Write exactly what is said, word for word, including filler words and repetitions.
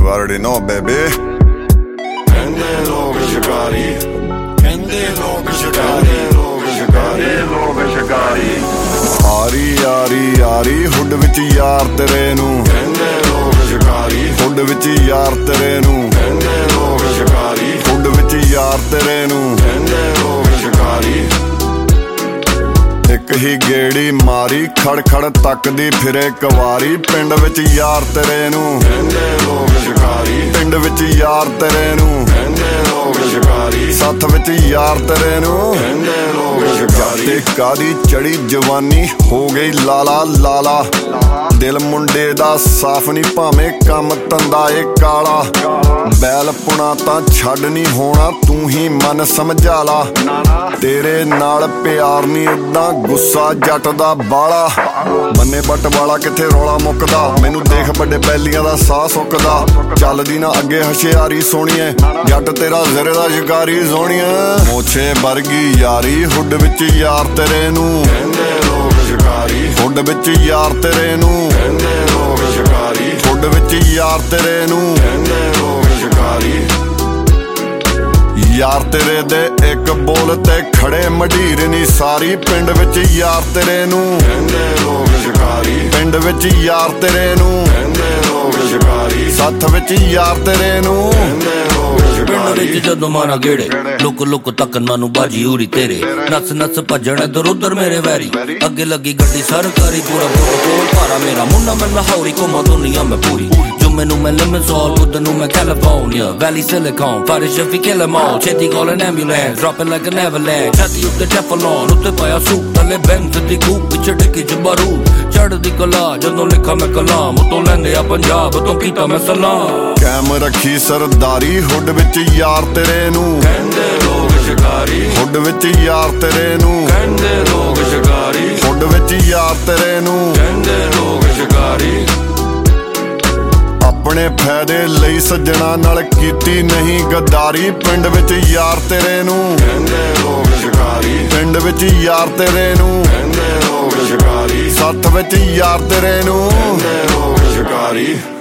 already know, baby. ਕਹਿੰਦੇ ਲੋਕ ਸ਼ਿਕਾਰੀ, ਕਹਿੰਦੇ ਲੋਕ ਸ਼ਿਕਾਰੀ, ਲੋਕ ਸ਼ਿਕਾਰੀ, ਲੋਕ ਸ਼ਿਕਾਰੀ। ਆਰੀ ਆਰੀ ਆਰੀ ਹੁੱਡ ਵਿੱਚ ਯਾਰ ਤੇਰੇ ਨੂੰ, ਕਹਿੰਦੇ ਲੋਕ ਸ਼ਿਕਾਰੀ, ਹੁੱਡ ਵਿੱਚ ਯਾਰ ਤੇਰੇ ਨੂੰ, ਕਹਿੰਦੇ ਲੋਕ ਸ਼ਿਕਾਰੀ, ਹੁੱਡ ਵਿੱਚ ਯਾਰ ਤੇਰੇ ਨੂੰ, ਕਹਿੰਦੇ ਲੋਕ ਸ਼ਿਕਾਰੀ। ਇੱਕ ਹੀ ਗੇੜੀ ਮਾਰੀ ਖੜ ਖੜ ਤੱਕਦੀ ਫਿਰੇ ਕਵਾਰੀ, ਪਿੰਡ ਵਿੱਚ ਯਾਰ ਤੇਰੇ ਨੂੰ, ਕਹਿੰਦੇ ਲੋਕ ਸ਼ਿਕਾਰੀ, ਪਿੰਡ ਵਿੱਚ ਯਾਰ ਤੇਰੇ ਨੂੰ, ਕਹਿੰਦੇ ਲੋਕ ਸ਼ਿਕਾਰੀ, ਸੱਥ ਵਿੱਚ ਯਾਰ ਤੇਰੇ ਨੂੰ, ਕਹਿੰਦੇ ਲੋਕ ਸ਼ਿਕਾਰੀ। ਤੇ ਕਾਦੀ ਚੜੀ ਜਵਾਨੀ ਹੋ ਗਈ ਲਾਲਾ ਲਾਲਾ, ਦਿਲ ਮੁੰਡੇ ਦਾ ਸਾਫ਼ ਨੀ ਭਾਵੇਂ ਕੰਮ ਧੰਦਾ ਏ ਕਾਲਾ, ਬੈਲ ਪੁਣਾ ਤਾਂ ਛੱਡ ਨੀ ਹੋਣਾ ਤੂੰ ਹੀ ਮਨ ਸਮਝਾ ਲਾ, ਤੇਰੇ ਨਾਲ ਪਿਆਰ ਨੀ ਏਦਾਂ ਗੁੱਸਾ ਜੱਟ ਦਾ ਬਾਲਾ, ਬੰਨੇ ਬੱਟ ਵਾਲਾ ਕਿੱਥੇ ਰੌਲਾ ਮੁੱਕਦਾ, ਮੈਨੂੰ ਦੇਖ ਵੱਡੇ ਬੈਲੀਆਂ ਦਾ ਸਾਹ ਸੁੱਕਦਾ, ਚੱਲਦੀ ਨਾ ਅੱਗੇ ਹਸ਼ਿਆਰੀ ਸੋਹਣੀਏ, ਜੱਟ ਤੇਰਾ ਜ਼ਰੇ ਦਾ ਸ਼ਿਕਾਰੀ ਸੋਹਣੀਏ, ਮੋਛੇ ਵਰਗੀ ਯਾਰੀ ਹੁੱਡ ਵਿੱਚ ਯਾਰ ਤੇਰੇ ਨੂੰ, ਕਹਿੰਦੇ ਲੋਕ ਸ਼ਿਕਾਰੀ, ਹੁੱਡ ਵਿੱਚ ਯਾਰ ਤੇਰੇ ਨੂੰ, ਕਹਿੰਦੇ ਲੋਕ ਸ਼ਿਕਾਰੀ, ਹੁੱਡ ਵਿੱਚ ਯਾਰ ਤੇਰੇ ਨੂੰ, ਕਹਿੰਦੇ ਲੋਕ ਸ਼ਿਕਾਰੀ। ਯਾਰ ਤੇਰੇ ਦੇ ਇੱਕ ਬੋਲ ਤੇ ਖੜੇ ਮਢੀਰ ਨੀ ਸਾਰੀ, ਪਿੰਡ ਵਿੱਚ ਯਾਰ ਤੇਰੇ ਨੂੰ, ਕਹਿੰਦੇ ਲੋਕ ਸ਼ਿਕਾਰੀ, ਪਿੰਡ ਵਿੱਚ ਯਾਰ ਤੇਰੇ ਨੂੰ, ਕਹਿੰਦੇ ਲੋਕ ਸ਼ਿਕਾਰੀ, ਸੱਥ ਵਿੱਚ ਯਾਰ ਤੇਰੇ ਨੂੰ, ਕਹਿੰਦੇ ਲੋਕ ਪਿੰਡ ਸ਼ਿਕਾਰੀ। ਵਿੱਚ ਜਦੋਂ ਮਾਰਾ ਗੇੜੇ ਲੁੱਕ ਲੁੱਕ ਤੱਕਣ ਮੈਨੂੰ ਬਾਜੀ ਉਰੀ ਤੇਰੇ, ਨੱਸ ਨੱਸ ਭੱਜਣ ਇੱਧਰ ਉੱਧਰ ਮੇਰੇ ਵੈਰੀ, ਅੱਗੇ ਲੱਗੀ ਗੱਡੀ ਸਰਕਾਰੀ, ਪੂਰਾ ਕੋਲ ਭਾਰਾ ਮੇਰਾ ਮੁੰਡਾ ਮੈਂ ਲਾਹੌਰੀ ਘੁੰਮਾ ਦੁਨੀਆ ਮੈਂ ਪੂਰੀ, ਜੁਮੇ ਨੂੰ ਮੈਂ ਲਿਮਜ਼ੋਲ, ਬੁੱਧ ਨੂੰ ਮੈਂ ਕੈਲੀਫੋਰਨੀਆ, ਵੈਲੀ ਸਿਲਿਕਨ, ਫਾਰਿਸ਼ ਸ਼ਫੀ ਕਿਲ ਐਮ ਆਲ, ਛੇਤੀ call an ambulance, dropping like an avalanche, ਛਾਤੀ ਉੱਤੇ ਟੈਫਲੋਨ, ਉੱਤੇ ਪਾਇਆ ਸੂਟ, ਥੱਲੇ ਬੈਂਜ਼ ਦੀ ਕੂਪ, ਪਿੱਛੇ ਡਿੱਗੀ ਚ ਬਾਰੂਦ, ਚੜ੍ਹਦੀ ਕਲਾ ਜਦੋਂ ਲਿਖਾਂ ਮੈਂ ਕਲਾਮ, ਉਤੋਂ ਲੈਂਦੇ ਆ ਪੰਜਾਬ ਤੋਂ ਕੀਤਾ ਮੈਂ ਸਲਾਮ, ਕੈਮ ਰੱਖੀ ਸਰਦਾਰੀ ਹੁੱਡ ਵਿੱਚ ਯਾਰ ਤੇਰੇ ਨੂੰ, ਕਹਿੰਦੇ ਲੋਕ ਸ਼ਿਕਾਰੀ, ਹੁੱਡ ਵਿੱਚ ਯਾਰ ਤੇਰੇ ਨੂੰ, ਕਹਿੰਦੇ ਲੋਕ ਸ਼ਿਕਾਰੀ, ਹੁੱਡ ਵਿੱਚ ਯਾਰ ਤੇਰੇ ਨੂੰ, ਕਹਿੰਦੇ ਲੋਕ ਸ਼ਿਕਾਰੀ। ਆਪਣੇ ਫਾਇਦੇ ਲਈ ਸੱਜਣਾ ਨਾਲ ਕੀਤੀ ਨਹੀਂ ਗੱਦਾਰੀ, ਪਿੰਡ ਵਿੱਚ ਯਾਰ ਤੇਰੇ ਨੂੰ, ਕਹਿੰਦੇ ਲੋਕ ਸ਼ਿਕਾਰੀ, ਪਿੰਡ ਵਿੱਚ ਯਾਰ ਤੇਰੇ ਨੂੰ, ਕਹਿੰਦੇ ਲੋਕ ਸ਼ਿਕਾਰੀ, ਸੱਥ ਵਿੱਚ ਯਾਰ ਤੇਰੇ ਨੂੰ, ਕਹਿੰਦੇ ਲੋਕ ਸ਼ਿਕਾਰੀ।